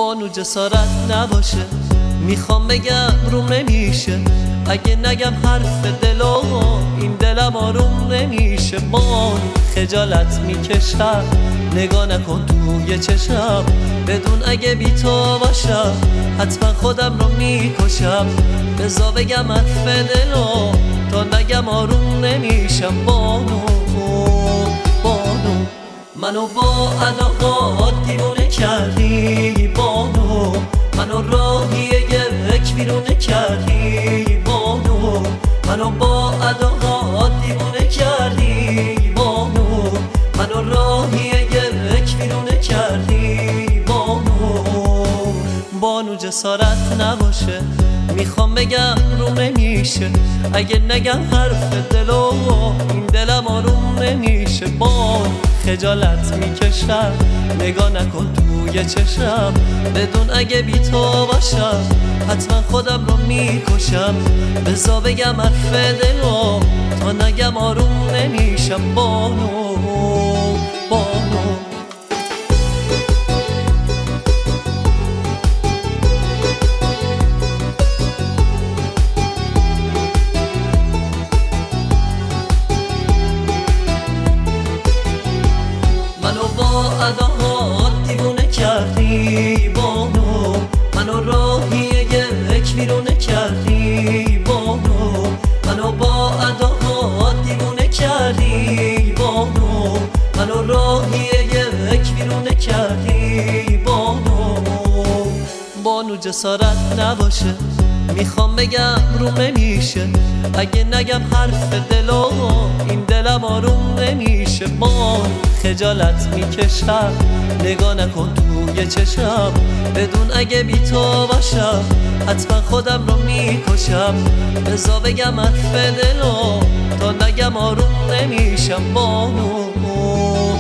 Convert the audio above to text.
بانو جسارت نباشه، میخوام بگم روم نمیشه. اگه نگم حرف دلو این دلم آروم نمیشه. بانو خجالت میکشم، نگاه نکن توی چشم، بدون اگه بی تو باشم حتما خودم رو میکشم. بذار بگم حرف دلو تا نگم آروم نمیشم. بانو منو با اداهات دیوونه کردی. بانو منو راهی یک بیرونه کردی. بانو منو با اداهات دیوونه کردی. بانو منو راهی یک بیرونه کردی. بانو جسارت نباشه، میخوام بگم روم نمیشه. اگه نگم حرف دلو این دلم آروم نمیشه. بانو خجالت میکشم، نگاه نکن توی چشم، بدون اگه بی تو باشم حتما خودم رو میکشم. بذار بگم حرف دلو تا نگم آروم نمیشم. بانو منو با اداهات دیوونه کردی. بانو منو راهی یک بیرونه کردی. بانو منو با اداهات دیوونه کردی. بانو منو راهی یک بیرونه کردی. بانو جسارت نباشه، میخوام بگم روم نمیشه. اگه نگم حرف دلو این دلم آروم نمیشه. بانو خجالت میکشم، نگاه نکن توی چشم، بدون اگه بی تو باشم حتما خودم رو میکشم. بذار بگم حرف دلو تا نگم آروم نمیشم. بانو